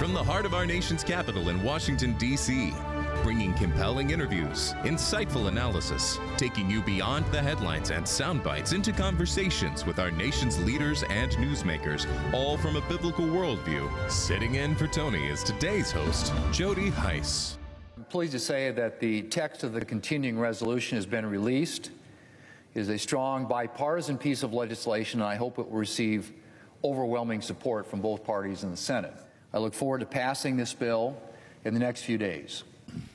from the heart of our nation's capital in Washington, D.C., bringing compelling interviews, insightful analysis, taking you beyond the headlines and sound bites into conversations with our nation's leaders and newsmakers, all from a biblical worldview. Sitting in for Tony is today's host, Jody Hice. I'm pleased to say that the text of the continuing resolution has been released. It is a strong bipartisan piece of legislation, and I hope it will receive overwhelming support from both parties in the Senate. I look forward to passing this bill in the next few days.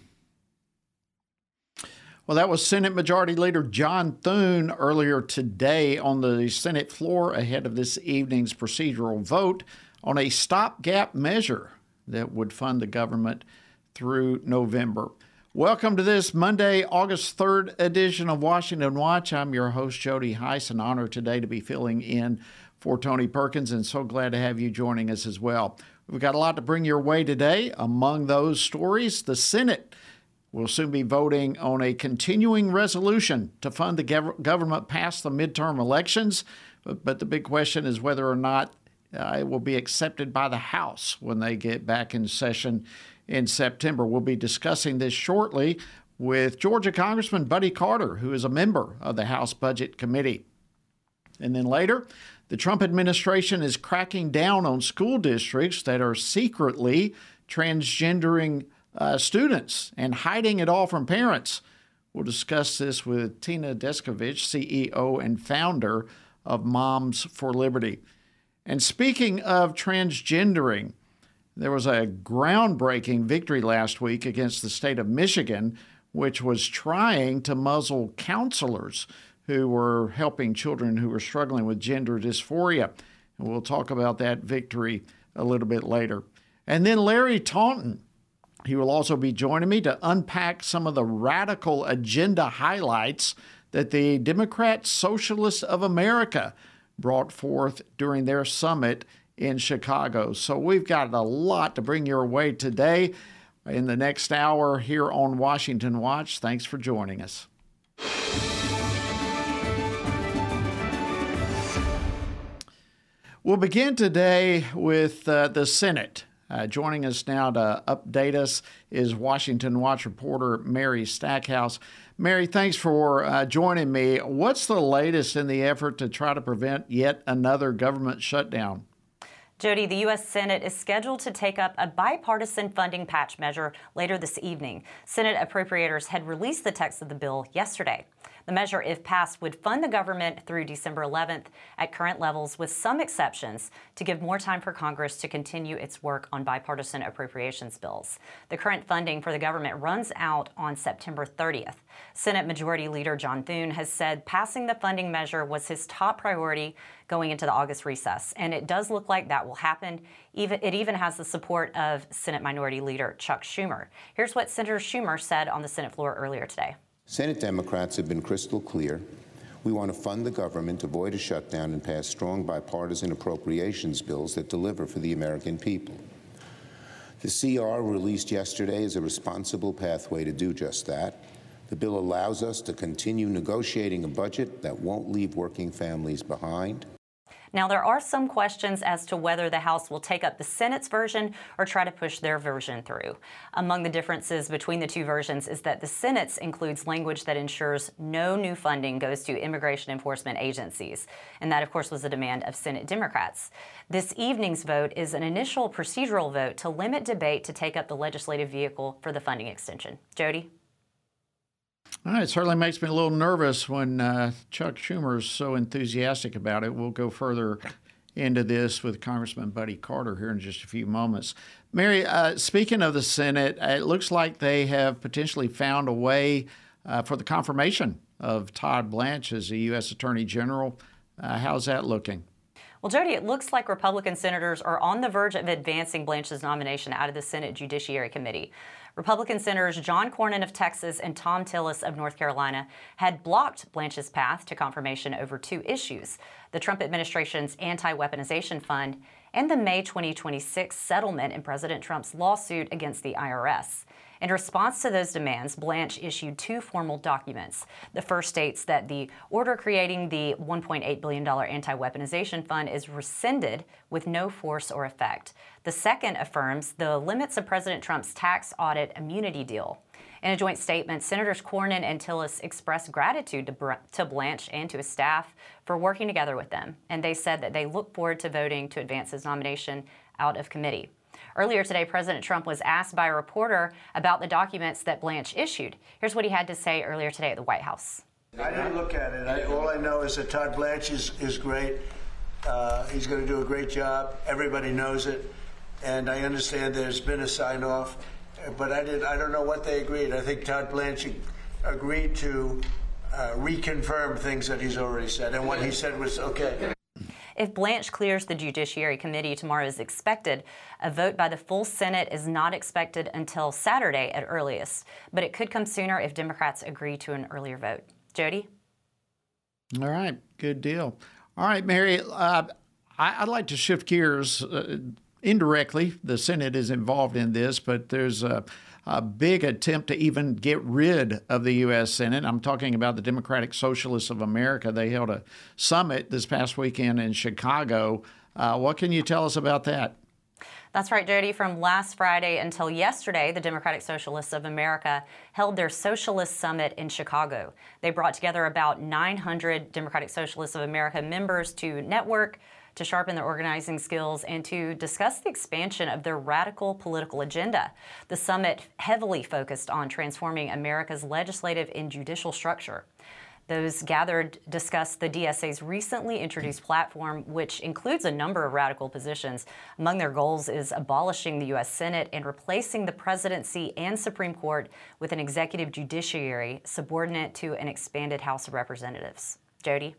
Well, that was Senate Majority Leader John Thune earlier today on the Senate floor ahead of this evening's procedural vote on a stopgap measure that would fund the government through November. Welcome to this Monday, August 3rd edition of Washington Watch. I'm your host, Jody Hice. An honor today to be filling in for Tony Perkins, and so glad to have you joining us as well. We've got a lot to bring your way today. Among those stories, the Senate will soon be voting on a continuing resolution to fund the government past the midterm elections. But the big question is whether or not it will be accepted by the House when they get back in session in September. We'll be discussing this shortly with Georgia Congressman Buddy Carter, who is a member of the House Budget Committee. And then later, the Trump administration is cracking down on school districts that are secretly transgendering students and hiding it all from parents. We'll discuss this with Tina Descovich, CEO and founder of Moms for Liberty. And speaking of transgendering, there was a groundbreaking victory last week against the state of Michigan, which was trying to muzzle counselors who were helping children who were struggling with gender dysphoria. And we'll talk about that victory a little bit later. And then Larry Taunton, he will also be joining me to unpack some of the radical agenda highlights that the Democrat Socialists of America brought forth during their summit in Chicago. So we've got a lot to bring your way today in the next hour here on Washington Watch. Thanks for joining us. We'll begin today with the Senate. Joining us now to update us is Washington Watch reporter Mary Stackhouse. Mary, thanks for joining me. What's the latest in the effort to try to prevent yet another government shutdown? Jody, the U.S. Senate is scheduled to take up a bipartisan funding patch measure later this evening. Senate appropriators had released the text of the bill yesterday. The measure, if passed, would fund the government through December 11th at current levels, with some exceptions, to give more time for Congress to continue its work on bipartisan appropriations bills. The current funding for the government runs out on September 30th. Senate Majority Leader John Thune has said passing the funding measure was his top priority going into the August recess, and it does look like that will happen. It even has the support of Senate Minority Leader Chuck Schumer. Here's what Senator Schumer said on the Senate floor earlier today. Senate Democrats have been crystal clear. We want to fund the government, avoid a shutdown, and pass strong bipartisan appropriations bills that deliver for the American people. The CR released yesterday is a responsible pathway to do just that. The bill allows us to continue negotiating a budget that won't leave working families behind. Now, there are some questions as to whether the House will take up the Senate's version or try to push their version through. Among the differences between the two versions is that the Senate's includes language that ensures no new funding goes to immigration enforcement agencies. And that, of course, was a demand of Senate Democrats. This evening's vote is an initial procedural vote to limit debate to take up the legislative vehicle for the funding extension. Jody? It certainly makes me a little nervous when Chuck Schumer is so enthusiastic about it. We'll go further into this with Congressman Buddy Carter here in just a few moments. Mary, speaking of the Senate, it looks like they have potentially found a way for the confirmation of Todd Blanche as the U.S. Attorney General. How's that looking? Well, Jody, it looks like Republican senators are on the verge of advancing Blanche's nomination out of the Senate Judiciary Committee. Republican Senators John Cornyn of Texas and Thom Tillis of North Carolina had blocked Blanche's path to confirmation over two issues: the Trump administration's anti-weaponization fund and the May 2026 settlement in President Trump's lawsuit against the IRS. In response to those demands, Blanche issued 2 formal documents. The first states that the order creating the $1.8 billion anti-weaponization fund is rescinded with no force or effect. The second affirms the limits of President Trump's tax audit immunity deal. In a joint statement, Senators Cornyn and Tillis expressed gratitude to Blanche and to his staff for working together with them, and they said that they look forward to voting to advance his nomination out of committee. Earlier today, President Trump was asked by a reporter about the documents that Blanche issued. Here's what he had to say earlier today at the White House. I didn't look at it. All I know is that Todd Blanche is great. He's going to do a great job. Everybody knows it. And I understand there's been a sign-off. But I don't know what they agreed. I think Todd Blanche agreed to reconfirm things that he's already said, and what he said was okay. If Blanche clears the Judiciary Committee tomorrow as expected, a vote by the full Senate is not expected until Saturday at earliest, but it could come sooner if Democrats agree to an earlier vote. Jody? All right, good deal. All right, Mary, I'd like to shift gears. Indirectly, the Senate is involved in this, but there's a big attempt to even get rid of the U.S. Senate. I'm talking about the Democratic Socialists of America. They held a summit this past weekend in Chicago. What can you tell us about that? That's right, Jody. From last Friday until yesterday, the Democratic Socialists of America held their Socialist Summit in Chicago. They brought together about 900 Democratic Socialists of America members to network, to sharpen their organizing skills, and to discuss the expansion of their radical political agenda. The summit heavily focused on transforming America's legislative and judicial structure. Those gathered discussed the DSA's recently introduced platform, which includes a number of radical positions. Among their goals is abolishing the U.S. Senate and replacing the presidency and Supreme Court with an executive judiciary subordinate to an expanded House of Representatives. Jody?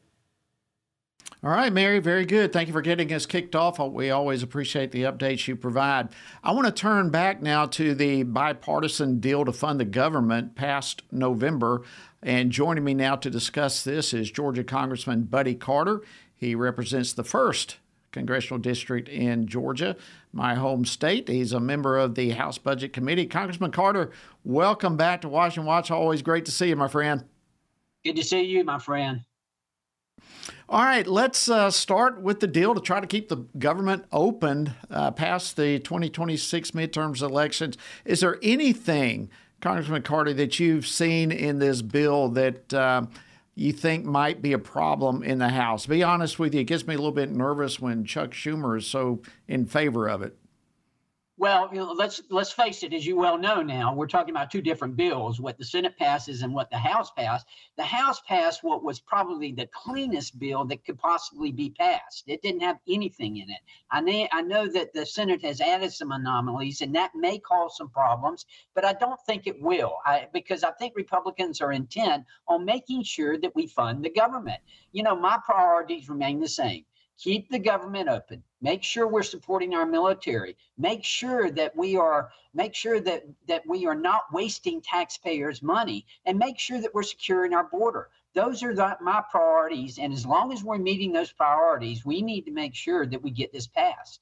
All right, Mary, very good. Thank you for getting us kicked off. We always appreciate the updates you provide. I want to turn back now to the bipartisan deal to fund the government passed November. And joining me now to discuss this is Georgia Congressman Buddy Carter. He represents the 1st Congressional District in Georgia, my home state. He's a member of the House Budget Committee. Congressman Carter, welcome back to Washington Watch. Always great to see you, my friend. Good to see you, my friend. All right, let's start with the deal to try to keep the government open past the 2026 midterms elections. Is there anything, Congressman Carter, that you've seen in this bill that you think might be a problem in the House? Be honest with you, it gets me a little bit nervous when Chuck Schumer is so in favor of it. Well, let's face it, as you well know now, we're talking about 2 different bills, what the Senate passes and what the House passed. The House passed what was probably the cleanest bill that could possibly be passed. It didn't have anything in it. I know that the Senate has added some anomalies, and that may cause some problems, but I don't think it will, because I think Republicans are intent on making sure that we fund the government. You know, my priorities remain the same. Keep the government open. Make sure we're supporting our military. Make sure that we are not wasting taxpayers' money, and make sure that we're securing our border. Those are my priorities, and as long as we're meeting those priorities, we need to make sure that we get this passed.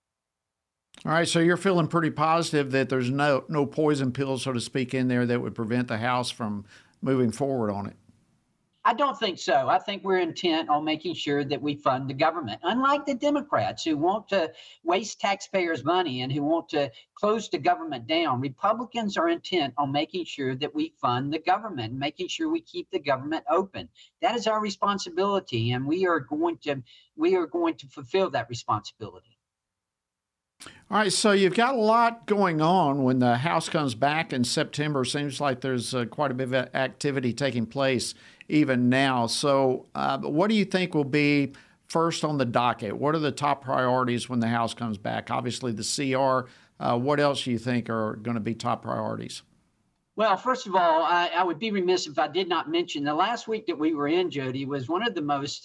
All right, so you're feeling pretty positive that there's no poison pill, so to speak, in there that would prevent the House from moving forward on it. I don't think so. I think we're intent on making sure that we fund the government. Unlike the Democrats who want to waste taxpayers' money and who want to close the government down, Republicans are intent on making sure that we fund the government, making sure we keep the government open. That is our responsibility, and we are going to fulfill that responsibility. All right, so you've got a lot going on when the House comes back in September. Seems like there's quite a bit of activity taking place even now. So what do you think will be first on the docket? What are the top priorities when the House comes back? Obviously the CR. What else do you think are going to be top priorities? Well, first of all, I would be remiss if I did not mention the last week that we were in, Jody, was one of the most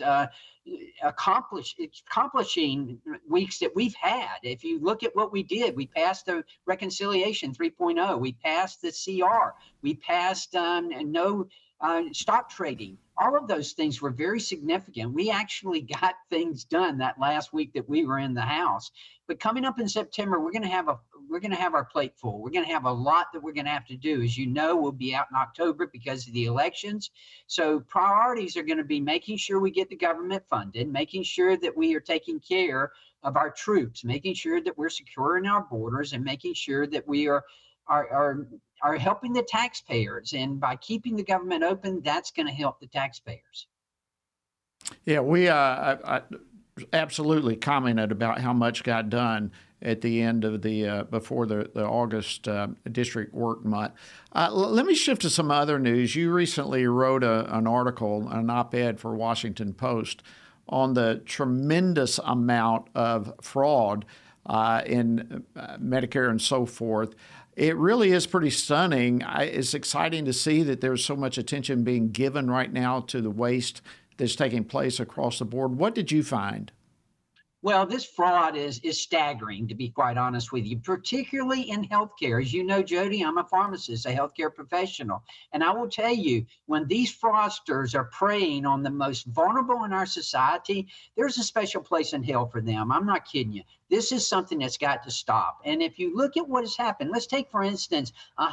accomplishing weeks that we've had. If you look at what we did, we passed the Reconciliation 3.0. We passed the CR. We passed no stock trading. All of those things were very significant. We actually got things done that last week that we were in the House. But coming up in September, we're going to have our plate full. We're going to have a lot that we're going to have to do. As you know, we'll be out in October because of the elections. So priorities are going to be making sure we get the government funded, making sure that we are taking care of our troops, making sure that we're securing our borders, and making sure that we are helping the taxpayers. And by keeping the government open, that's going to help the taxpayers. Yeah, we I absolutely commented about how much got done at the end of before the August district work month. Let me shift to some other news. You recently wrote an article, an op-ed for Washington Post on the tremendous amount of fraud in Medicare and so forth. It really is pretty stunning. It's exciting to see that there's so much attention being given right now to the waste that's taking place across the board. What did you find? Well, this fraud is staggering, to be quite honest with you, particularly in healthcare. As you know, Jody, I'm a pharmacist, a healthcare professional. And I will tell you, when these fraudsters are preying on the most vulnerable in our society, there's a special place in hell for them. I'm not kidding you. This is something that's got to stop. And if you look at what has happened, let's take, for instance,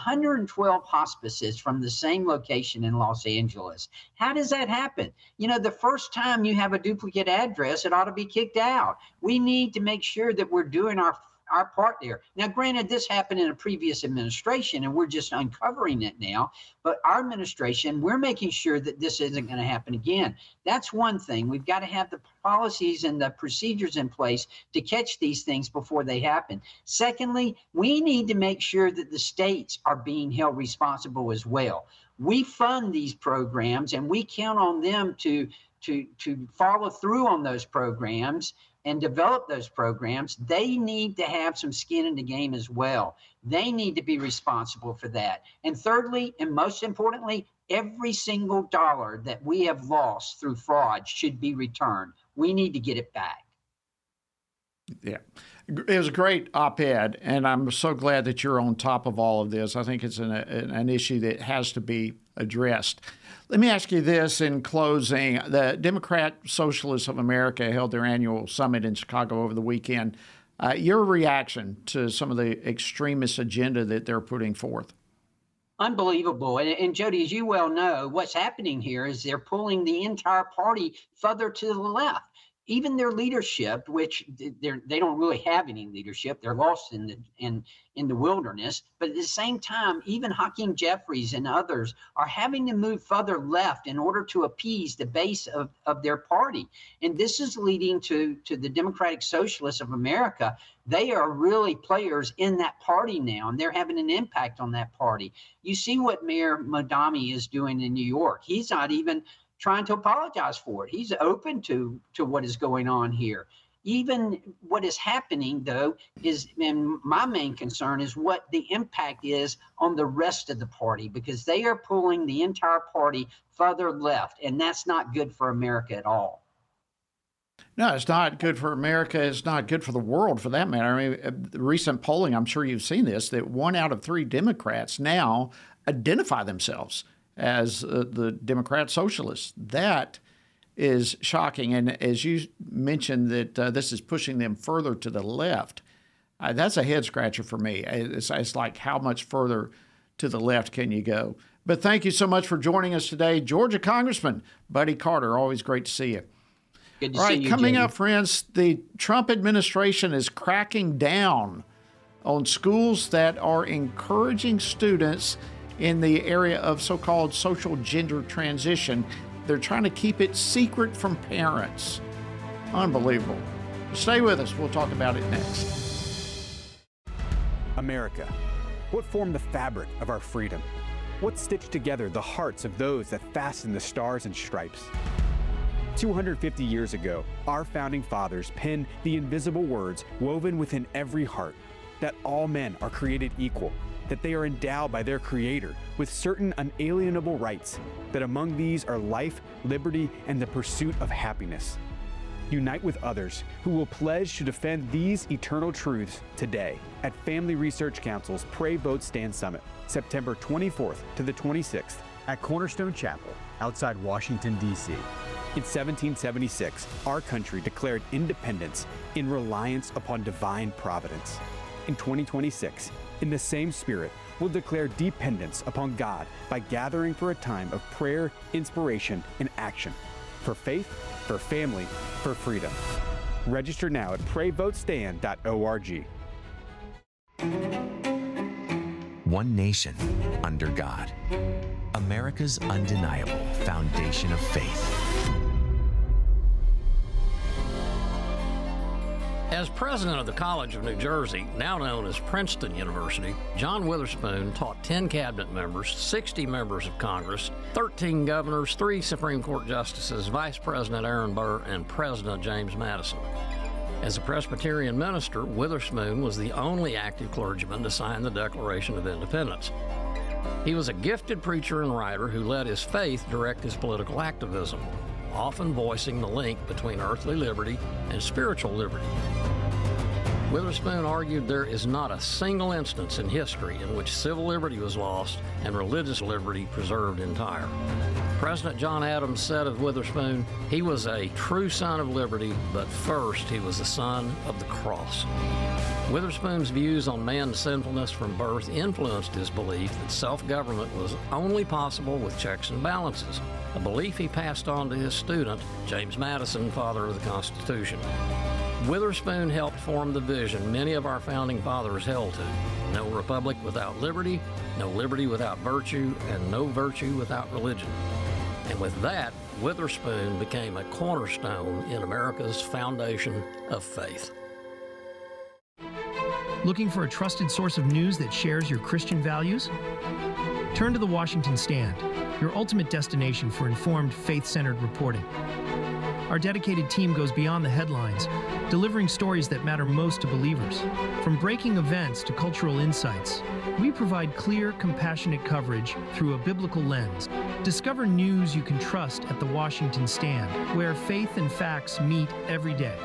112 hospices from the same location in Los Angeles. How does that happen? You know, the first time you have a duplicate address, it ought to be kicked out. We need to make sure that we're doing our part there. Now, granted, this happened in a previous administration, and we're just uncovering it now. But our administration, we're making sure that this isn't going to happen again. That's one thing. We've got to have the policies and the procedures in place to catch these things before they happen. Secondly, we need to make sure that the states are being held responsible as well. We fund these programs, and we count on them to follow through on those programs and develop those programs. They need to have some skin in the game as well. They need to be responsible for that. And thirdly, and most importantly, every single dollar that we have lost through fraud should be returned. We need to get it back. Yeah. It was a great op-ed, and I'm so glad that you're on top of all of this. I think it's an issue that has to be addressed. Let me ask you this in closing. The Democrat Socialists of America held their annual summit in Chicago over the weekend. Your reaction to some of the extremist agenda that they're putting forth? Unbelievable. And Jody, as you well know, what's happening here is they're pulling the entire party further to the left. Even their leadership, which they don't really have any leadership, they're lost in the wilderness. But at the same time, even Hakeem Jeffries and others are having to move further left in order to appease the base of their party. And this is leading to the Democratic Socialists of America. They are really players in that party now, and they're having an impact on that party. You see what Mayor Modami is doing in New York. He's not even trying to apologize for it. He's open to what is going on here. Even what is happening, though, is, and my main concern is what the impact is on the rest of the party, because they are pulling the entire party further left, and that's not good for America at all. No, it's not good for America. It's not good for the world, for that matter. I mean, the recent polling, I'm sure you've seen this, that 1 out of 3 Democrats now identify themselves as the Democrat Socialists. That is shocking. And as you mentioned, that this is pushing them further to the left, that's a head scratcher for me. It's like, how much further to the left can you go? But thank you so much for joining us today, Georgia Congressman Buddy Carter. Always great to see you. Good to All see right, you, coming Jamie. up, friends, the Trump administration is cracking down on schools that are encouraging students in the area of so-called social gender transition. They're trying to keep it secret from parents. Unbelievable. Stay with us. We'll talk about it next. America. What formed the fabric of our freedom? What stitched together the hearts of those that fasten the stars and stripes? 250 years ago, our founding fathers penned the invisible words woven within every heart, that all men are created equal, that they are endowed by their Creator with certain unalienable rights, that among these are life, liberty, and the pursuit of happiness. Unite with others who will pledge to defend these eternal truths today at Family Research Council's Pray Vote Stand Summit, September 24th to the 26th at Cornerstone Chapel outside Washington, D.C. In 1776, our country declared independence in reliance upon divine providence. In 2026, in the same spirit, we'll declare dependence upon God by gathering for a time of prayer, inspiration, and action. For faith, for family, for freedom. Register now at PrayVoteStand.org. One nation under God. America's undeniable foundation of faith. As president of the College of New Jersey, now known as Princeton University, John Witherspoon taught 10 cabinet members, 60 members of Congress, 13 governors, 3 Supreme Court justices, Vice President Aaron Burr, and President James Madison. As a Presbyterian minister, Witherspoon was the only active clergyman to sign the Declaration of Independence. He was a gifted preacher and writer who let his faith direct his political activism, often voicing the link between earthly liberty and spiritual liberty. Witherspoon argued there is not a single instance in history in which civil liberty was lost and religious liberty preserved entire. President John Adams said of Witherspoon, he was a true son of liberty, but first he was the son of the cross. Witherspoon's views on man's sinfulness from birth influenced his belief that self-government was only possible with checks and balances, a belief he passed on to his student, James Madison, father of the Constitution. Witherspoon helped form the vision many of our founding fathers held to: no republic without liberty, no liberty without virtue, and no virtue without religion. And with that, Witherspoon became a cornerstone in America's foundation of faith. Looking for a trusted source of news that shares your Christian values? Turn to the Washington Stand, your ultimate destination for informed, faith-centered reporting. Our dedicated team goes beyond the headlines, delivering stories that matter most to believers. From breaking events to cultural insights, we provide clear, compassionate coverage through a biblical lens. Discover news you can trust at the Washington Stand, where faith and facts meet every day.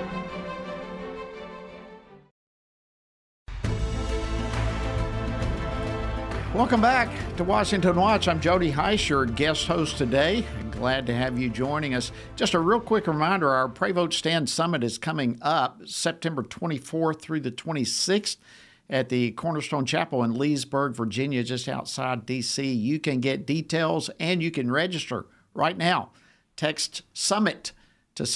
Welcome back to Washington Watch. I'm Jody Heiss, your guest host today. I'm glad to have you joining us. Just a real quick reminder, our Pray Vote Stand Summit is coming up September 24th through the 26th at the Cornerstone Chapel in Leesburg, Virginia, just outside D.C. You can get details and you can register right now. Text SUMMIT to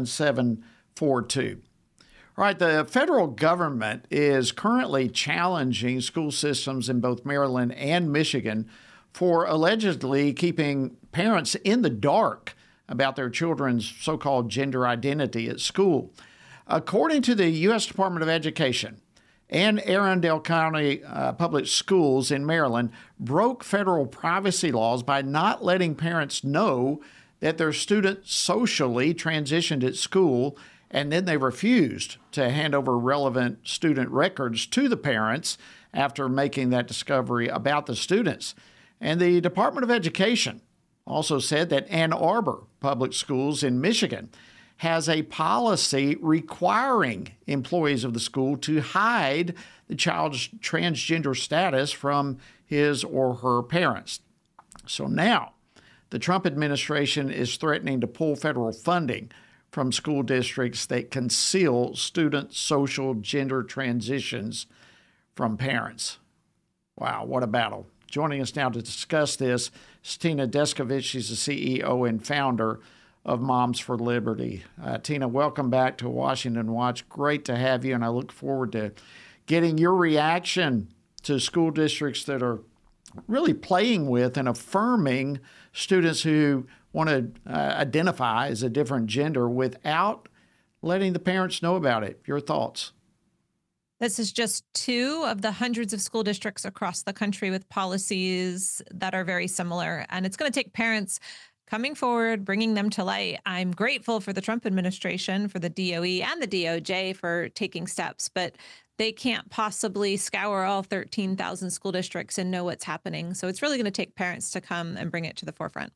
67742. All right, the federal government is currently challenging school systems in both Maryland and Michigan for allegedly keeping parents in the dark about their children's so-called gender identity at school. According to the U.S. Department of Education, and Arundel County Public Schools in Maryland broke federal privacy laws by not letting parents know that their student socially transitioned at school, and then they refused to hand over relevant student records to the parents after making that discovery about the students. And the Department of Education also said that Ann Arbor Public Schools in Michigan has a policy requiring employees of the school to hide the child's transgender status from his or her parents. So now the Trump administration is threatening to pull federal funding from school districts that conceal student social gender transitions from parents. Wow, what a battle. Joining us now to discuss this is Tina Descovich. She's the CEO and founder of Moms for Liberty. Tina, welcome back to Washington Watch. Great to have you, and I look forward to getting your reaction to school districts that are really playing with and affirming students who want to identify as a different gender without letting the parents know about it. Your thoughts? This is just two of the hundreds of school districts across the country with policies that are very similar. And it's going to take parents coming forward, bringing them to light. I'm grateful for the Trump administration, for the DOE and the DOJ for taking steps, but they can't possibly scour all 13,000 school districts and know what's happening. So it's really going to take parents to come and bring it to the forefront.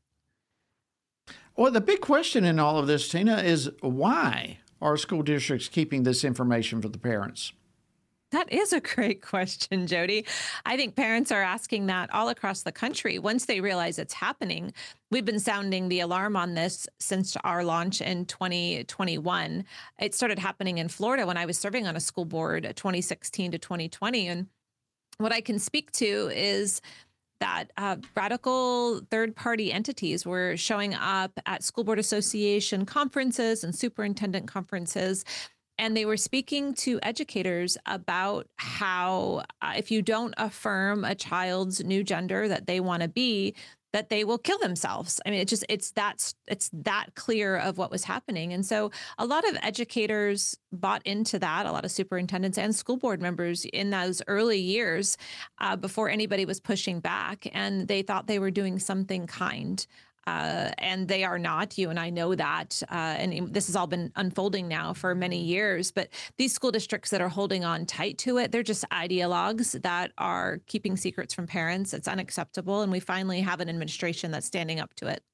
Well, the big question in all of this, Tina, is why are school districts keeping this information for the parents? That is a great question, Jody. I think parents are asking that all across the country. Once they realize it's happening, we've been sounding the alarm on this since our launch in 2021. It started happening in Florida when I was serving on a school board 2016 to 2020. And what I can speak to is that radical third-party entities were showing up at school board association conferences and superintendent conferences. And they were speaking to educators about how if you don't affirm a child's new gender that they want to be, that they will kill themselves. I mean, it's that clear of what was happening. And so a lot of educators bought into that, a lot of superintendents and school board members in those early years before anybody was pushing back. And they thought they were doing something kind. And they are not. You and I know that. And this has all been unfolding now for many years. But these school districts that are holding on tight to it, they're just ideologues that are keeping secrets from parents. It's unacceptable. And we finally have an administration that's standing up to it.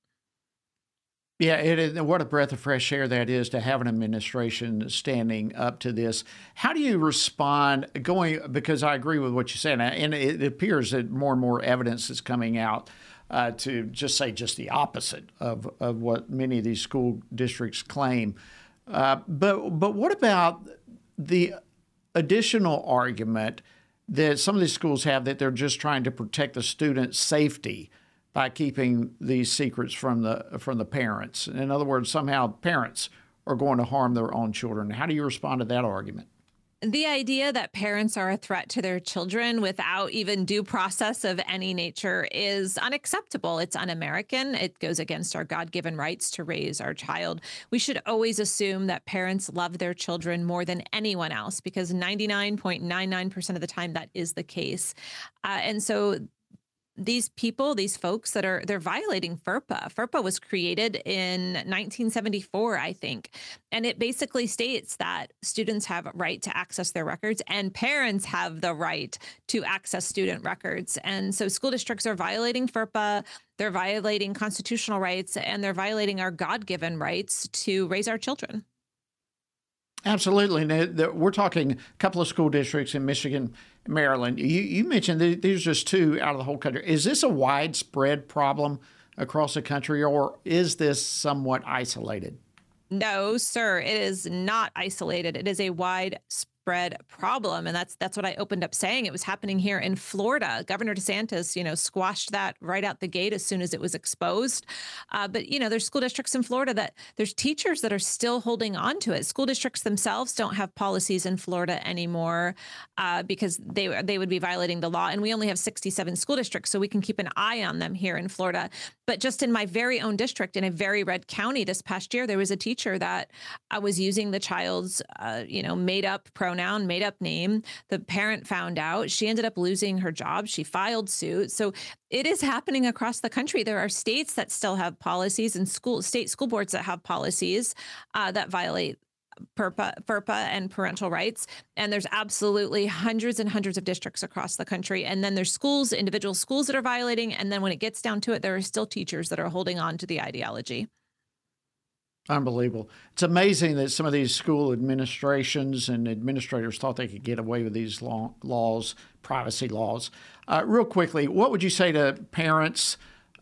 Yeah, it is. What a breath of fresh air that is to have an administration standing up to this. How do you respond because I agree with what you said, and it appears that more and more evidence is coming out to just the opposite of what many of these school districts claim. But what about the additional argument that some of these schools have that they're just trying to protect the students' safety by keeping these secrets from the parents? In other words, somehow parents are going to harm their own children. How do you respond to that argument? The idea that parents are a threat to their children without even due process of any nature is unacceptable. It's un-American. It goes against our God-given rights to raise our child. We should always assume that parents love their children more than anyone else, because 99.99% of the time that is the case. And so these people, these folks they're violating FERPA. FERPA was created in 1974, I think. And it basically states that students have a right to access their records and parents have the right to access student records. And so school districts are violating FERPA, they're violating constitutional rights, and they're violating our God-given rights to raise our children. Absolutely. Now, we're talking a couple of school districts in Michigan, Maryland. You mentioned these are just two out of the whole country. Is this a widespread problem across the country, or is this somewhat isolated? No, sir. It is not isolated. It is a widespread problem. And that's what I opened up saying. It was happening here in Florida. Governor DeSantis, squashed that right out the gate as soon as it was exposed. But, there's school districts in Florida that there's teachers that are still holding on to it. School districts themselves don't have policies in Florida anymore because they would be violating the law. And we only have 67 school districts, so we can keep an eye on them here in Florida. But just in my very own district, in a very red county this past year, there was a teacher that was using the child's, made up pronoun, made up name. The parent found out. She ended up losing her job. She filed suit. So it is happening across the country. There are states that still have policies and state school boards that have policies that violate FERPA and parental rights. And there's absolutely hundreds and hundreds of districts across the country. And then there's individual schools that are violating. And then when it gets down to it, there are still teachers that are holding on to the ideology. Unbelievable. It's amazing that some of these school administrations and administrators thought they could get away with these laws, privacy laws. Real quickly, what would you say to parents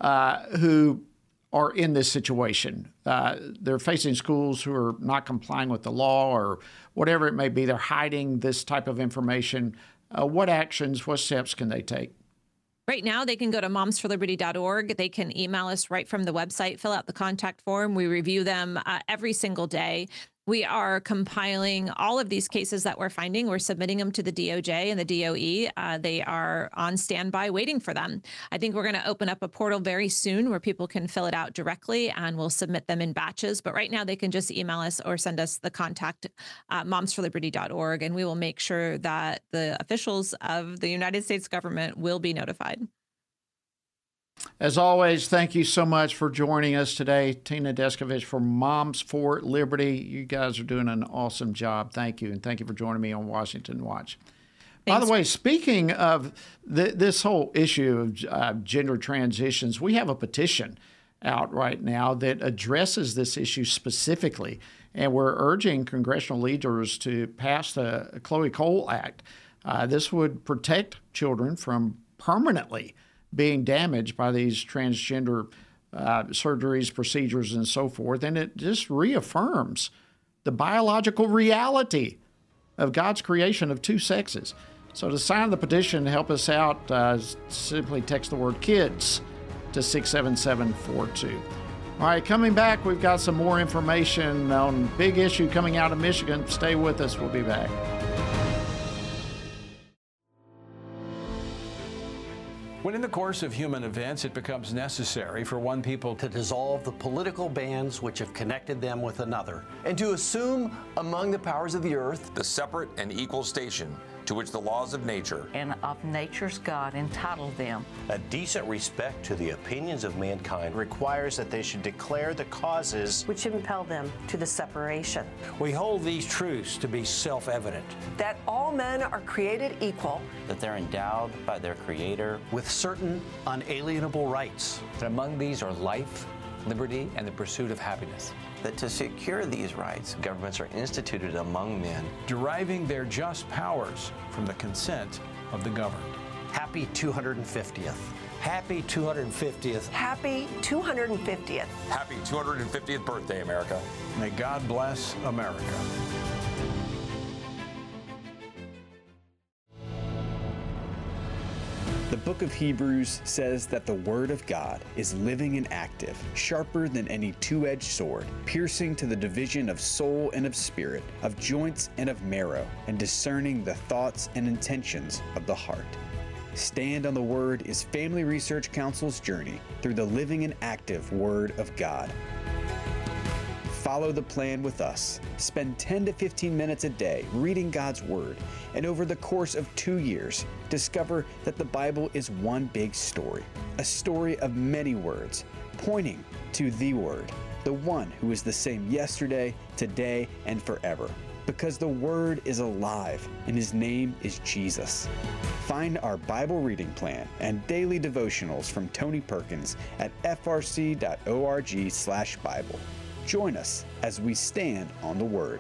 who are in this situation? They're facing schools who are not complying with the law or whatever it may be. They're hiding this type of information. What steps can they take? Right now, they can go to momsforliberty.org. They can email us right from the website, fill out the contact form. We review them every single day. We are compiling all of these cases that we're finding. We're submitting them to the DOJ and the DOE. They are on standby waiting for them. I think we're going to open up a portal very soon where people can fill it out directly, and we'll submit them in batches. But right now, they can just email us or send us the contact momsforliberty.org, and we will make sure that the officials of the United States government will be notified. As always, thank you so much for joining us today. Tina Descovich for Moms for Liberty. You guys are doing an awesome job. Thank you. And thank you for joining me on Washington Watch. Thanks. By the way, speaking of this whole issue of gender transitions, we have a petition out right now that addresses this issue specifically. And we're urging congressional leaders to pass the Chloe Cole Act This would protect children from permanently being damaged by these transgender surgeries, procedures, and so forth. And it just reaffirms the biological reality of God's creation of two sexes. So to sign the petition, help us out, simply text the word KIDS to 67742. All right, coming back, we've got some more information on big issue coming out of Michigan. Stay with us. We'll be back. When in the course of human events, it becomes necessary for one people to dissolve the political bands which have connected them with another, and to assume among the powers of the earth the separate and equal station to which the laws of nature and of nature's God entitled them. A decent respect to the opinions of mankind requires that they should declare the causes which impel them to the separation. We hold these truths to be self-evident. That all men are created equal. That they're endowed by their Creator with certain unalienable rights. That among these are life, liberty, and the pursuit of happiness. That to secure these rights, governments are instituted among men, deriving their just powers from the consent of the governed. Happy 250th. Happy 250th. Happy 250th. Happy 250th birthday, America. May God bless America. The book of Hebrews says that the Word of God is living and active, sharper than any two-edged sword, piercing to the division of soul and of spirit, of joints and of marrow, and discerning the thoughts and intentions of the heart. Stand on the Word is Family Research Council's journey through the living and active Word of God. Follow the plan with us. Spend 10 to 15 minutes a day reading God's Word, and over the course of 2 years, discover that the Bible is one big story, a story of many words, pointing to the Word, the one who is the same yesterday, today, and forever. Because the Word is alive, and His name is Jesus. Find our Bible reading plan and daily devotionals from Tony Perkins at frc.org/Bible. Join us as we stand on the Word.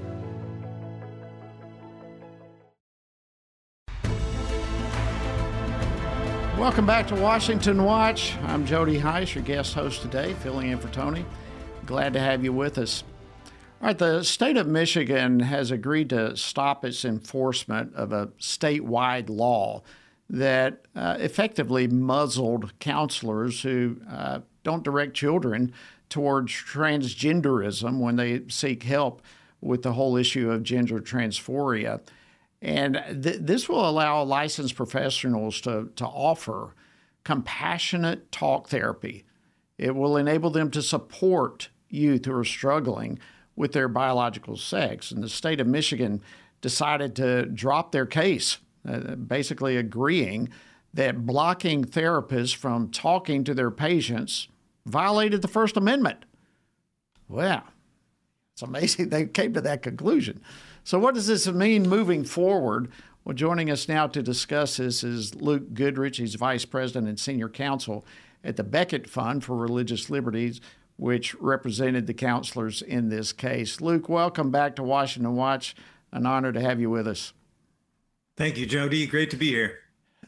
Welcome back to Washington Watch. I'm Jody Heiss, your guest host today, filling in for Tony. Glad to have you with us. All right, the state of Michigan has agreed to stop its enforcement of a statewide law that effectively muzzled counselors who don't direct children towards transgenderism when they seek help with the whole issue of gender dysphoria. And this will allow licensed professionals to offer compassionate talk therapy. It will enable them to support youth who are struggling with their biological sex. And the state of Michigan decided to drop their case, basically agreeing that blocking therapists from talking to their patients violated the First Amendment. Well, it's amazing they came to that conclusion. So what does this mean moving forward? Well, joining us now to discuss this is Luke Goodrich. He's Vice President and Senior Counsel at the Becket Fund for Religious Liberties, which represented the counselors in this case. Luke, welcome back to Washington Watch. An honor to have you with us. Thank you, Jody. Great to be here.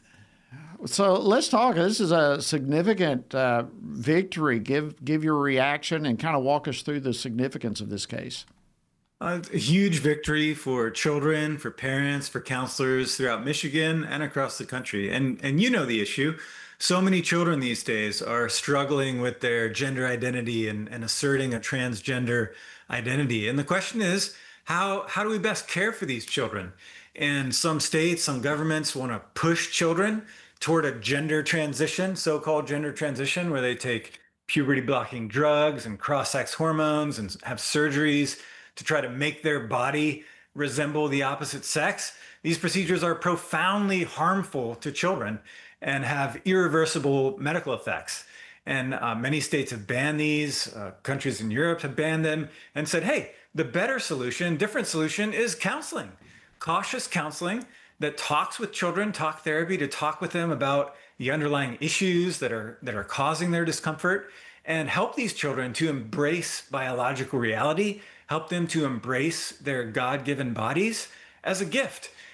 So let's talk. This is a significant victory. Give your reaction and kind of walk us through the significance of this case. A huge victory for children, for parents, for counselors throughout Michigan and across the country. And you know the issue. So many children these days are struggling with their gender identity and asserting a transgender identity. And the question is, how do we best care for these children? And some states, some governments want to push children toward a gender transition, so-called gender transition, where they take puberty-blocking drugs and cross-sex hormones and have surgeries to try to make their body resemble the opposite sex. These procedures are profoundly harmful to children and have irreversible medical effects. And many states have banned these. Countries in Europe have banned them and said, hey, the better solution, different solution is counseling, cautious counseling that talks with children, talk therapy, to talk with them about the underlying issues that are causing their discomfort, and help these children to embrace biological reality, help them to embrace their God-given bodies as a gift.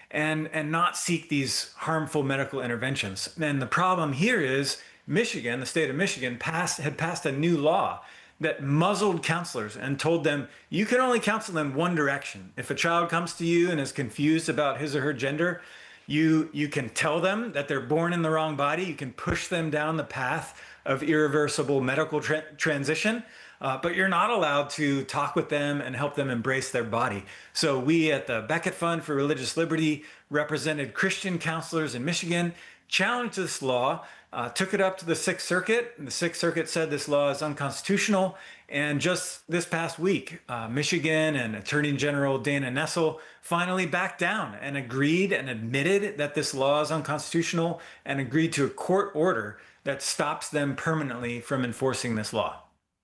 and not seek these harmful medical interventions. And the problem here is Michigan, the state of Michigan, had passed a new law that muzzled counselors and told them you can only counsel in one direction. If a child comes to you and is confused about his or her gender, you can tell them that they're born in the wrong body. You can push them down the path of irreversible medical transition, but you're not allowed to talk with them and help them embrace their body. So we at the Becket Fund for Religious Liberty represented Christian counselors in Michigan, challenged this law, took it up to the Sixth Circuit, and the Sixth Circuit said this law is unconstitutional. And just this past week, Michigan and Attorney General Dana Nessel finally backed down and agreed and admitted that this law is unconstitutional and agreed to a court order that stops them permanently from enforcing this law.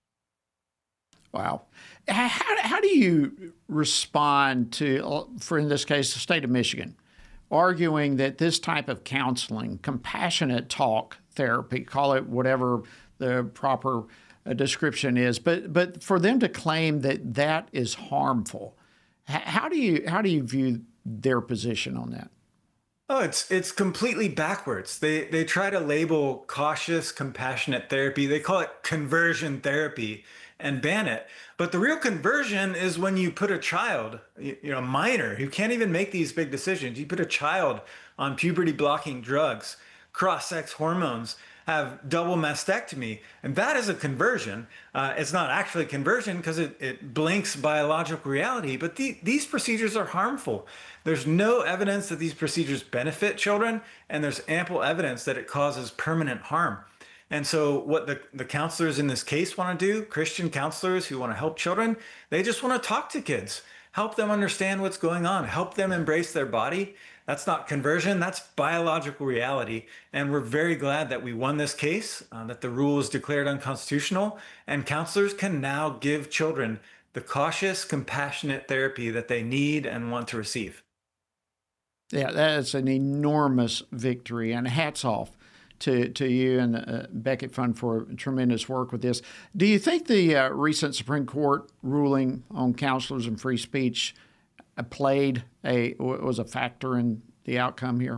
Wow. How do you respond to, for in this case, the state of Michigan, arguing that this type of counseling, compassionate talk therapy, call it whatever the proper description is, but for them to claim that that is harmful, how do you view their position on that? Oh, it's completely backwards. They try to label cautious, compassionate therapy. They call it conversion therapy and ban it. But the real conversion is when you put a child, a minor who can't even make these big decisions. You put a child on puberty blocking drugs, cross-sex hormones, have double mastectomy, and that is a conversion. It's not actually conversion because it blinks biological reality, but these procedures are harmful. There's no evidence that these procedures benefit children, and there's ample evidence that it causes permanent harm. And so what the counselors in this case want to do, Christian counselors who want to help children, they just want to talk to kids, help them understand what's going on, help them embrace their body. That's not conversion, that's biological reality. And we're very glad that we won this case, that the rule is declared unconstitutional, and counselors can now give children the cautious, compassionate therapy that they need and want to receive. Yeah, that's an enormous victory, and hats off to you and the Becket Fund for tremendous work with this. Do you think the recent Supreme Court ruling on counselors and free speech was a factor in the outcome here?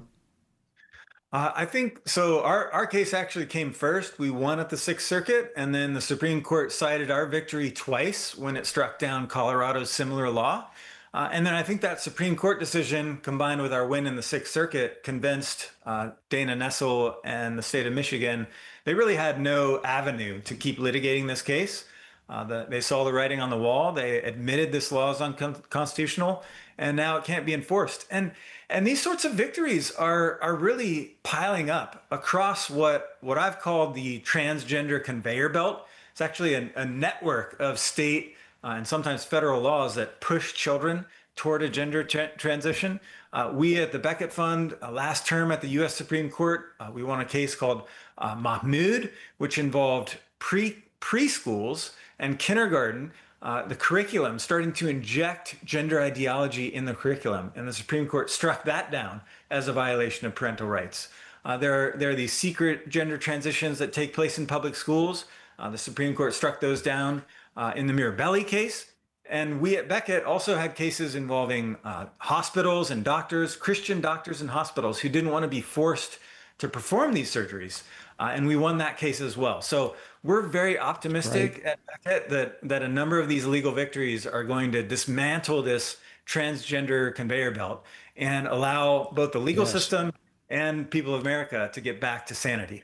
I think so. Our case actually came first. We won at the Sixth Circuit, and then the Supreme Court cited our victory twice when it struck down Colorado's similar law. And then I think that Supreme Court decision, combined with our win in the Sixth Circuit, convinced Dana Nessel and the state of Michigan they really had no avenue to keep litigating this case. They saw the writing on the wall. They admitted this law is unconstitutional, and now it can't be enforced. And these sorts of victories are really piling up across what I've called the transgender conveyor belt. It's actually a network of state and sometimes federal laws that push children toward a gender transition. We at the Becket Fund, last term at the U.S. Supreme Court, we won a case called Mahmoud, which involved preschools and kindergarten, the curriculum starting to inject gender ideology in the curriculum. And the Supreme Court struck that down as a violation of parental rights. There are these secret gender transitions that take place in public schools. The Supreme Court struck those down in the Mirabelli case. And we at Becket also had cases involving hospitals and doctors, Christian doctors and hospitals who didn't want to be forced to perform these surgeries. And we won that case as well. So we're very optimistic at Becket that a number of these legal victories are going to dismantle this transgender conveyor belt and allow both the legal system and people of America to get back to sanity.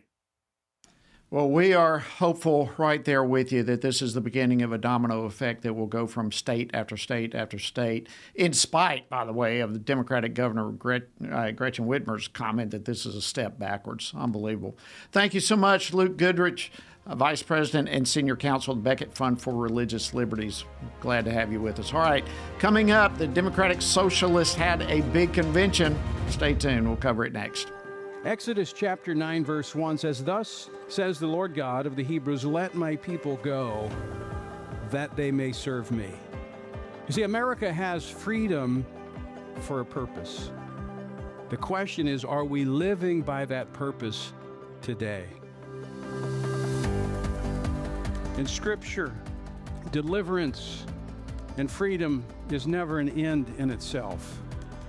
Well, we are hopeful right there with you that this is the beginning of a domino effect that will go from state after state after state, in spite, by the way, of the Democratic Governor Gretchen Whitmer's comment that this is a step backwards. Unbelievable. Thank you so much, Luke Goodrich, Vice President and Senior Counsel of the Becket Fund for Religious Liberties. Glad to have you with us. All right, coming up, the Democratic Socialists had a big convention. Stay tuned. We'll cover it next. Exodus chapter 9, verse 1 says, "Thus says the Lord God of the Hebrews, let my people go, that they may serve me." You see, America has freedom for a purpose. The question is, are we living by that purpose today? In Scripture, deliverance and freedom is never an end in itself.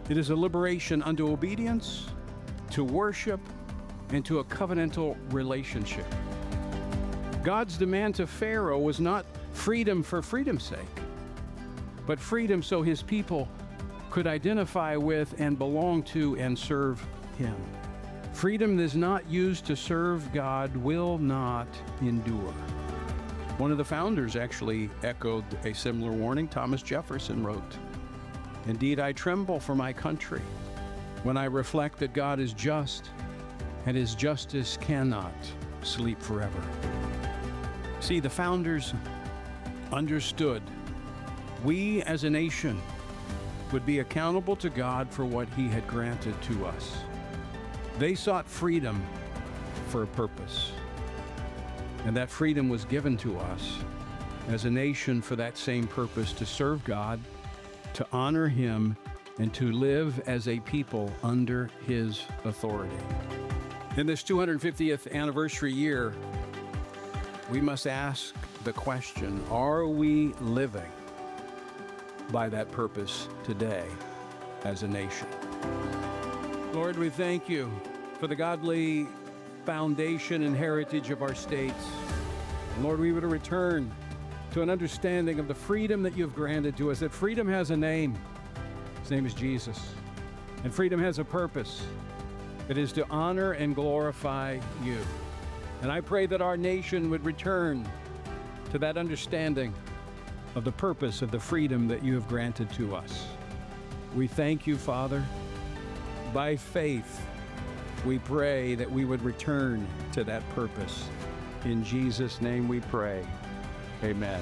It is a liberation unto obedience, to worship, and to a covenantal relationship. God's demand to Pharaoh was not freedom for freedom's sake, but freedom so his people could identify with and belong to and serve him. Freedom that is not used to serve God will not endure. One of the founders actually echoed a similar warning. Thomas Jefferson wrote, "Indeed, I tremble for my country when I reflect that God is just and his justice cannot sleep forever." See, the founders understood we as a nation would be accountable to God for what he had granted to us. They sought freedom for a purpose, and that freedom was given to us as a nation for that same purpose, to serve God, to honor him, and to live as a people under his authority. In this 250th anniversary year, we must ask the question, are we living by that purpose today as a nation? Lord, we thank you for the godly foundation and heritage of our states. And Lord, we would return to an understanding of the freedom that you've granted to us, that freedom has a name. His name is Jesus. And freedom has a purpose. It is to honor and glorify you. And I pray that our nation would return to that understanding of the purpose of the freedom that you have granted to us. We thank you, Father. By faith, we pray that we would return to that purpose. In Jesus' name we pray. Amen.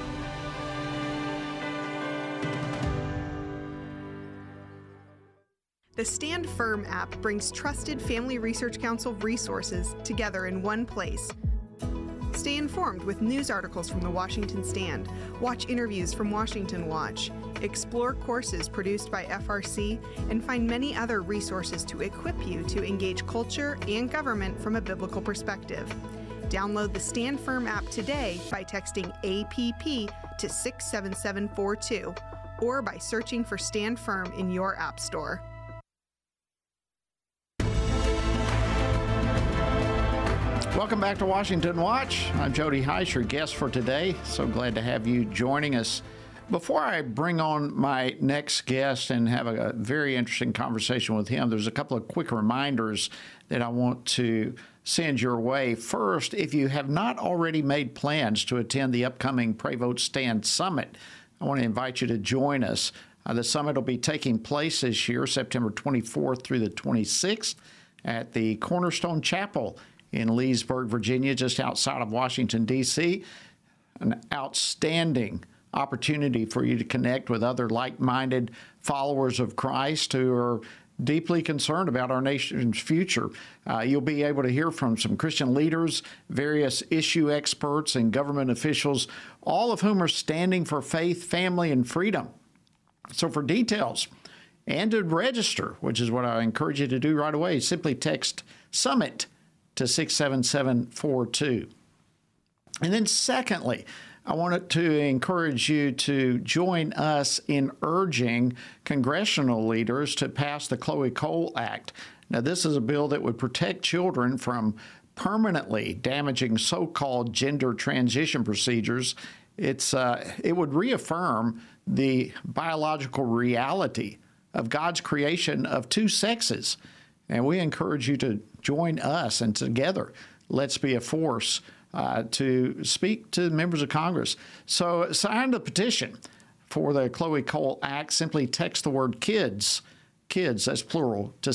The Stand Firm app brings trusted Family Research Council resources together in one place. Stay informed with news articles from the Washington Stand, watch interviews from Washington Watch, explore courses produced by FRC, and find many other resources to equip you to engage culture and government from a biblical perspective. Download the Stand Firm app today by texting APP to 67742 or by searching for Stand Firm in your app store. Welcome back to Washington Watch. I'm Jody Heiss, your guest for today. So glad to have you joining us. Before I bring on my next guest and have a very interesting conversation with him, there's a couple of quick reminders that I want to send your way. First, if you have not already made plans to attend the upcoming Pray Vote Stand Summit, I want to invite you to join us. The summit will be taking place this year, September 24th through the 26th at the Cornerstone Chapel in Leesburg, Virginia, just outside of Washington, D.C. An outstanding opportunity for you to connect with other like-minded followers of Christ who are deeply concerned about our nation's future. You'll be able to hear from some Christian leaders, various issue experts, and government officials, all of whom are standing for faith, family, and freedom. So for details and to register, which is what I encourage you to do right away, simply text SUMMIT to 67742. And then secondly, I wanted to encourage you to join us in urging congressional leaders to pass the Chloe Cole Act. Now, this is a bill that would protect children from permanently damaging so-called gender transition procedures. It would reaffirm the biological reality of God's creation of two sexes. And we encourage you to join us, and together, let's be a force to speak to members of Congress. So sign the petition for the Chloe Cole Act. Simply text the word kids, that's plural, to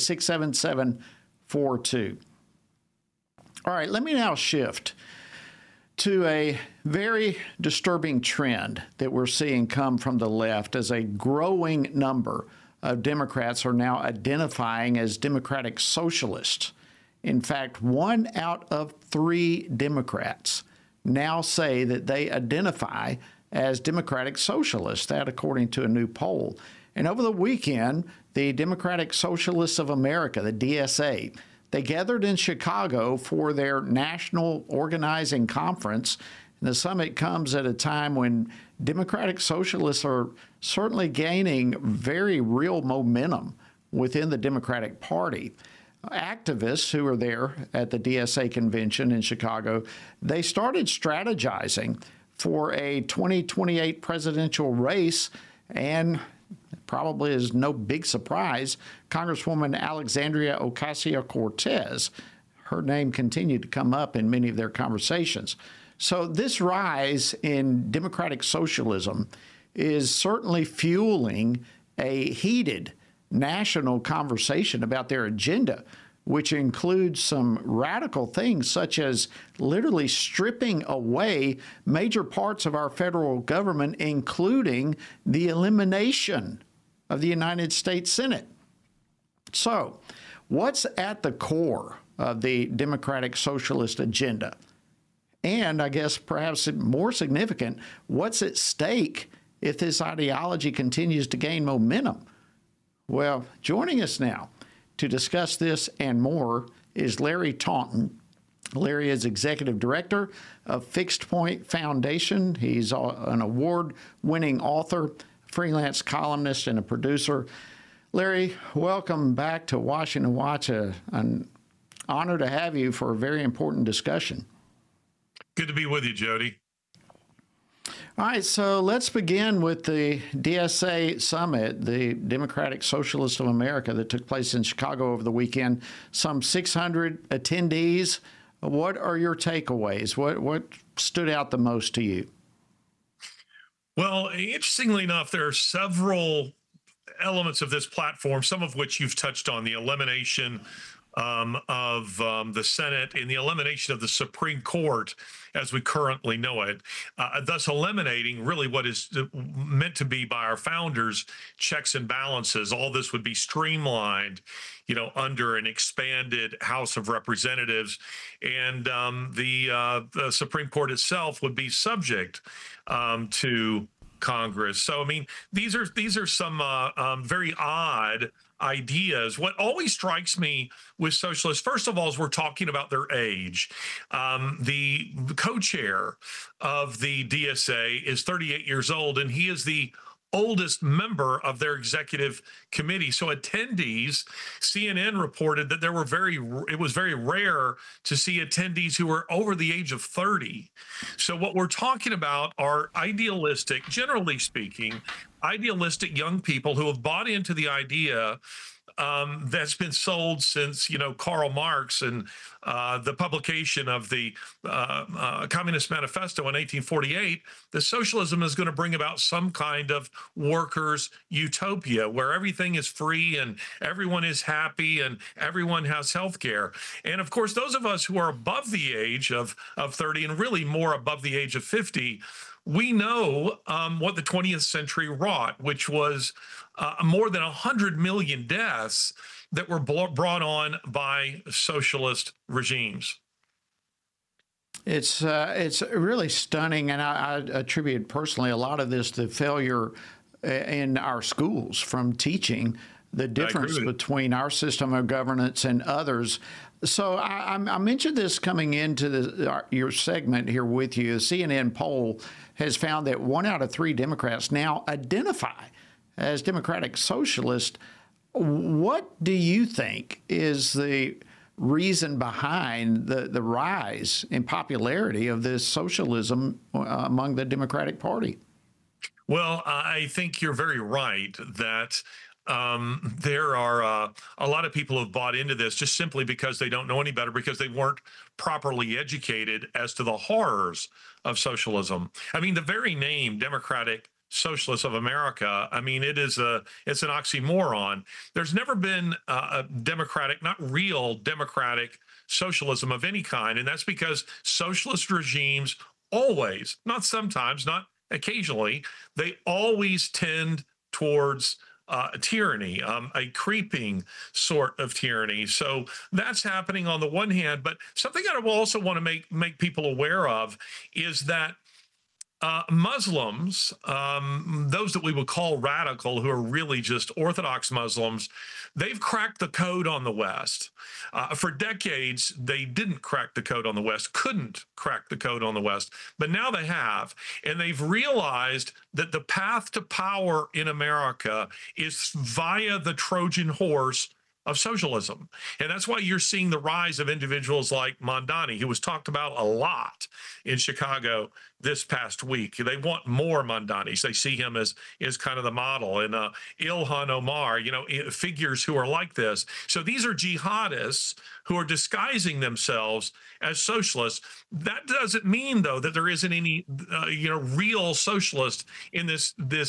67742. All right, let me now shift to a very disturbing trend that we're seeing come from the left as a growing number of Democrats are now identifying as Democratic Socialists. In fact, 1 out of 3 Democrats now say that they identify as Democratic Socialists, that according to a new poll. And over the weekend, the Democratic Socialists of America, the DSA, they gathered in Chicago for their national organizing conference. The summit comes at a time when Democratic Socialists are certainly gaining very real momentum within the Democratic Party. Activists who are there at the DSA convention in Chicago, they started strategizing for a 2028 presidential race, and probably is no big surprise, Congresswoman Alexandria Ocasio-Cortez, her name continued to come up in many of their conversations. So this rise in democratic socialism is certainly fueling a heated national conversation about their agenda, which includes some radical things such as literally stripping away major parts of our federal government, including the elimination of the United States Senate. So, what's at the core of the Democratic Socialist agenda? And I guess perhaps more significant, what's at stake if this ideology continues to gain momentum? Well, joining us now to discuss this and more is Larry Taunton. Larry is Executive Director of Fixed Point Foundation. He's an award-winning author, freelance columnist, and a producer. Larry, welcome back to Washington Watch. An honor to have you for a very important discussion. Good to be with you, Jody. All right, so let's begin with the DSA Summit, the Democratic Socialists of America, that took place in Chicago over the weekend. Some 600 attendees. What are your takeaways? What stood out the most to you? Well, interestingly enough, there are several elements of this platform, some of which you've touched on: the elimination of the Senate and the elimination of the Supreme Court as we currently know it, thus eliminating really what is meant to be by our founders checks and balances. All this would be streamlined, under an expanded House of Representatives, and the Supreme Court itself would be subject to Congress. So, I mean, these are some very odd ideas. What always strikes me with socialists, first of all, is we're talking about their age. The co-chair of the DSA is 38 years old, and he is the oldest member of their executive committee. So attendees, CNN reported that it was very rare to see attendees who were over the age of 30. So what we're talking about are idealistic, generally speaking, idealistic young people who have bought into the idea that's been sold since, Karl Marx and the publication of the Communist Manifesto in 1848, that socialism is going to bring about some kind of workers' utopia where everything is free and everyone is happy and everyone has health care. And of course, those of us who are above the age of 30 and really more above the age of 50, we know what the 20th century wrought, which was more than 100 million deaths that were brought on by socialist regimes. It's really stunning, and I attribute personally a lot of this to failure in our schools from teaching the difference between our system of governance and others. So I mentioned this coming into your segment here with you. A CNN poll has found that 1 out of 3 Democrats now identify as Democratic Socialist. What do you think is the reason behind the rise in popularity of this socialism among the Democratic Party? Well, I think you're very right that there are a lot of people who have bought into this just simply because they don't know any better, because they weren't properly educated as to the horrors of socialism. I mean, the very name Democratic Socialists of America, I mean, it's an oxymoron. There's never been a democratic, not real democratic socialism of any kind. And that's because socialist regimes always, not sometimes, not occasionally, they always tend towards tyranny, a creeping sort of tyranny. So that's happening on the one hand. But something I also want to make people aware of is that Muslims, those that we would call radical, who are really just Orthodox Muslims, they've cracked the code on the West. For decades, they didn't crack the code on the West, couldn't crack the code on the West, but now they have. And they've realized that the path to power in America is via the Trojan horse of socialism. And that's why you're seeing the rise of individuals like Mamdani, who was talked about a lot in Chicago this past week. They want more Mamdanis. They see him as kind of the model. And Ilhan Omar, figures who are like this. So these are jihadists who are disguising themselves as socialists. That doesn't mean, though, that there isn't any, real socialist in this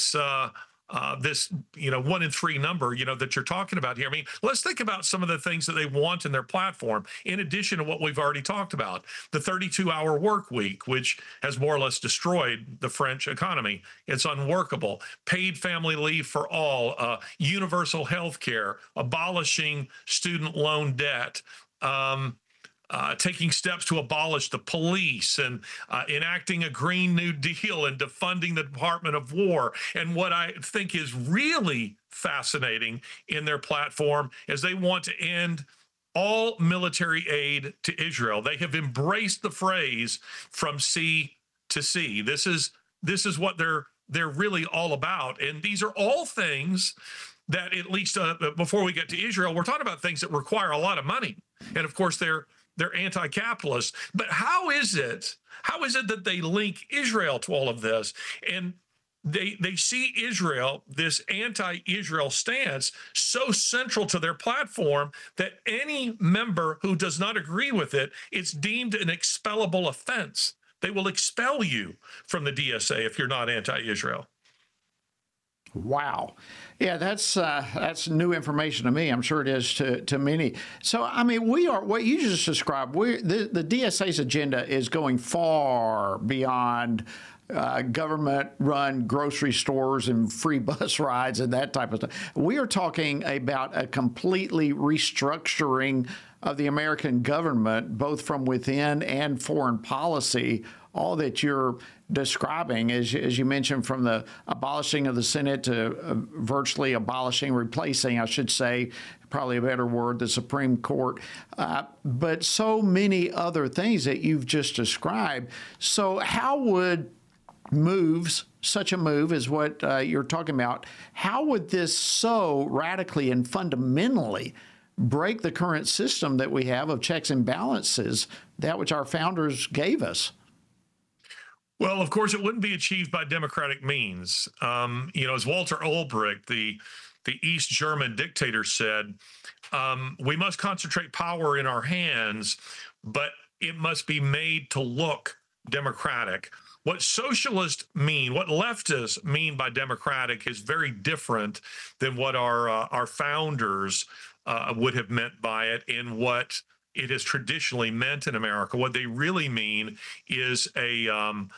1 in 3 number, that you're talking about here. I mean, let's think about some of the things that they want in their platform, in addition to what we've already talked about. The 32-hour work week, which has more or less destroyed the French economy. It's unworkable. Paid family leave for all, universal health care, abolishing student loan debt, taking steps to abolish the police, and enacting a Green New Deal and defunding the Department of War. And what I think is really fascinating in their platform is they want to end all military aid to Israel. They have embraced the phrase "from sea to sea." This is what they're really all about. And these are all things that, at least before we get to Israel, we're talking about things that require a lot of money. And of course, they're anti-capitalist. But how is it that they link Israel to all of this? And they see Israel, this anti-Israel stance, so central to their platform that any member who does not agree with it, it's deemed an expellable offense. They will expel you from the DSA if you're not anti-Israel. Wow. Yeah, that's new information to me. I'm sure it is to many. So, I mean, we are, what you just described, the DSA's agenda is going far beyond government-run grocery stores and free bus rides and that type of stuff. We are talking about a completely restructuring of the American government, both from within and foreign policy. All that you're describing, as you mentioned, from the abolishing of the Senate to virtually replacing, I should say, probably a better word, the Supreme Court, but so many other things that you've just described. So how would such a move as what you're talking about, how would this so radically and fundamentally break the current system that we have of checks and balances, that which our founders gave us? Well, of course, it wouldn't be achieved by democratic means. As Walter Ulbricht, the East German dictator, said, we must concentrate power in our hands, but it must be made to look democratic. What socialists mean, what leftists mean by democratic, is very different than what our founders would have meant by it, and what it has traditionally meant in America. What they really mean is a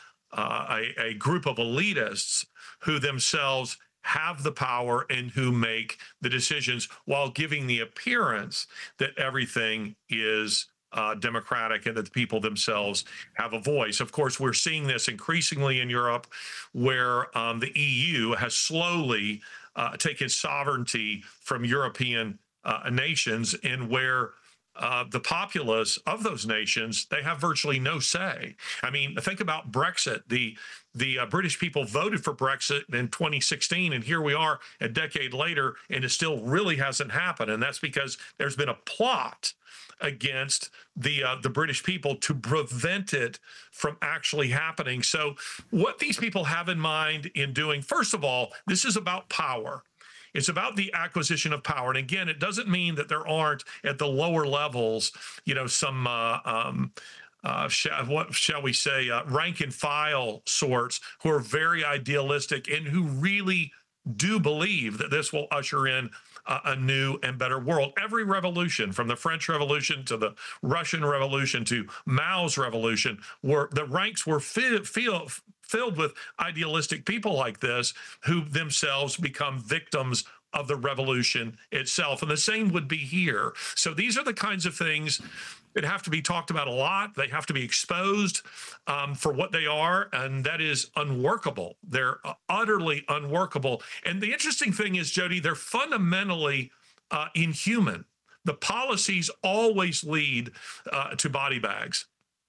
group of elitists who themselves have the power and who make the decisions, while giving the appearance that everything is democratic and that the people themselves have a voice. Of course, we're seeing this increasingly in Europe, where the EU has slowly taken sovereignty from European nations, and where the populace of those nations, they have virtually no say. I mean, think about Brexit. The British people voted for Brexit in 2016, and here we are a decade later, and it still really hasn't happened. And that's because there's been a plot against the British people to prevent it from actually happening. So what these people have in mind in doing, first of all, this is about power. It's about the acquisition of power. And again, it doesn't mean that there aren't at the lower levels, some, what shall we say, rank and file sorts who are very idealistic and who really do believe that this will usher in a new and better world. Every revolution, from the French Revolution to the Russian Revolution to Mao's revolution, the ranks were filled with idealistic people like this, who themselves become victims of the revolution itself. And the same would be here. So these are the kinds of things that have to be talked about a lot. They have to be exposed for what they are, and that is unworkable. They're utterly unworkable. And the interesting thing is, Jody, they're fundamentally inhuman. The policies always lead to body bags.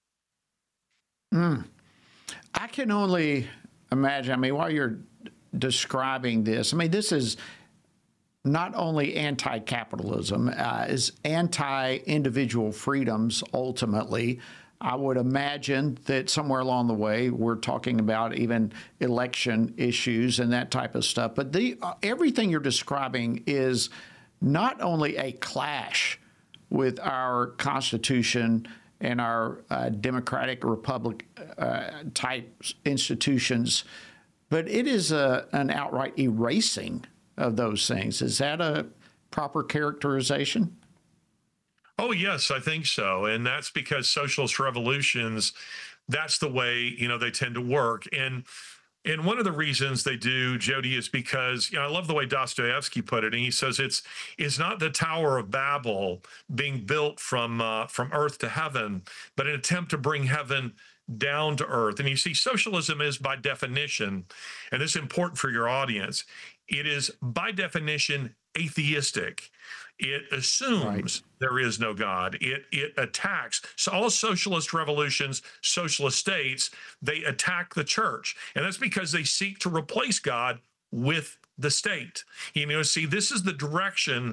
I can only imagine, I mean, while you're describing this, I mean, this is not only anti-capitalism, is anti-individual freedoms ultimately. I would imagine that somewhere along the way, we're talking about even election issues and that type of stuff. But everything you're describing is not only a clash with our Constitution and our democratic republic type institutions, but it is an outright erasing of those things. Is that a proper characterization? Oh, yes, I think so. And that's because socialist revolutions, that's the way, they tend to work. And one of the reasons they do, Jody, is because, I love the way Dostoevsky put it. And he says it's not the Tower of Babel being built from earth to heaven, but an attempt to bring heaven down to earth. And you see, socialism is by definition, and this is important for your audience, it is by definition atheistic. It assumes there is no God. It attacks. So all socialist revolutions, socialist states, they attack the church. And that's because they seek to replace God with the state. See, this is the direction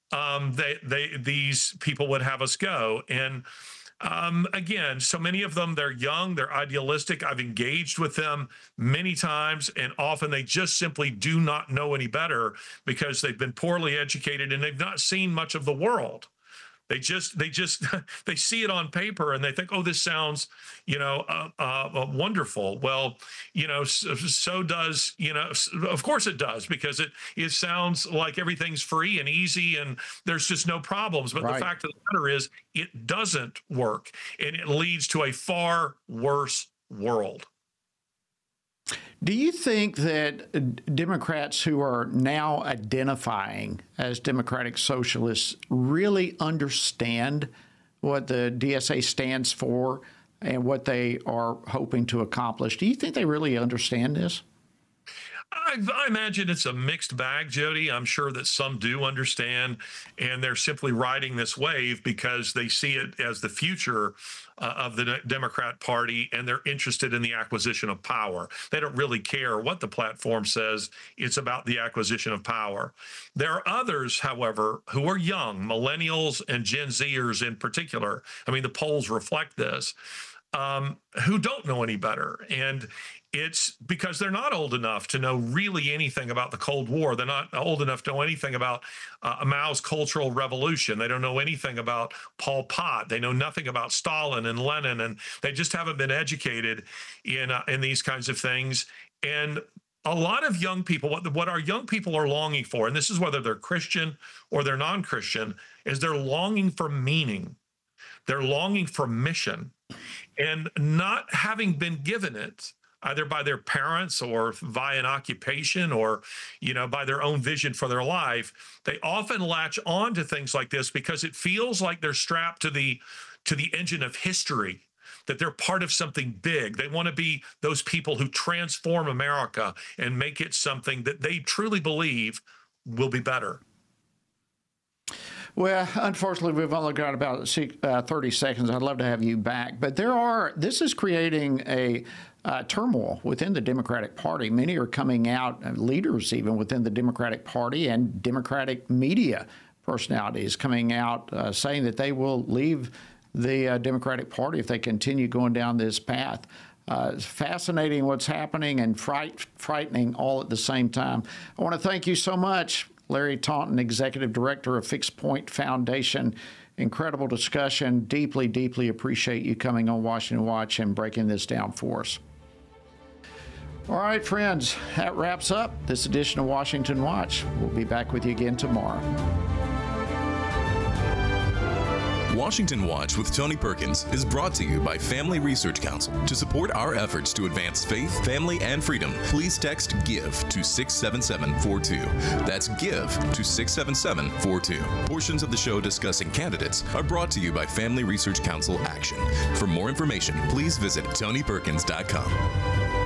these people would have us go. And again, so many of them, they're young, they're idealistic. I've engaged with them many times, and often they just simply do not know any better because they've been poorly educated and they've not seen much of the world. They they see it on paper and they think, oh, this sounds, wonderful. Well, so does, of course it does, because it sounds like everything's free and easy and there's just no problems. But the fact of the matter is it doesn't work, and it leads to a far worse world. Do you think that Democrats who are now identifying as democratic socialists really understand what the DSA stands for and what they are hoping to accomplish? Do you think they really understand this? I imagine it's a mixed bag, Jody. I'm sure that some do understand, and they're simply riding this wave because they see it as the future of the Democrat Party, and they're interested in the acquisition of power. They don't really care what the platform says. It's about the acquisition of power. There are others, however, who are young, millennials and Gen Zers in particular. I mean, the polls reflect this, who don't know any better. And it's because they're not old enough to know really anything about the Cold War. They're not old enough to know anything about Mao's Cultural Revolution. They don't know anything about Pol Pot. They know nothing about Stalin and Lenin, and they just haven't been educated in these kinds of things. And a lot of young people, what our young people are longing for, and this is whether they're Christian or they're non-Christian, is they're longing for meaning. They're longing for mission. And not having been given it, either by their parents or via an occupation or, by their own vision for their life, they often latch on to things like this because it feels like they're strapped to the engine of history, that they're part of something big. They want to be those people who transform America and make it something that they truly believe will be better. Well, unfortunately, we've only got about 30 seconds. I'd love to have you back. But this is creating a turmoil within the Democratic Party. Many are coming out, leaders even within the Democratic Party and Democratic media personalities coming out saying that they will leave the Democratic Party if they continue going down this path. It's fascinating what's happening and frightening all at the same time. I want to thank you so much, Larry Taunton, Executive Director of Fixed Point Foundation. Incredible discussion. Deeply, deeply appreciate you coming on Washington Watch and breaking this down for us. All right, friends, that wraps up this edition of Washington Watch. We'll be back with you again tomorrow. Washington Watch with Tony Perkins is brought to you by Family Research Council. To support our efforts to advance faith, family, and freedom, please text GIVE to 67742. That's GIVE to 67742. Portions of the show discussing candidates are brought to you by Family Research Council Action. For more information, please visit TonyPerkins.com.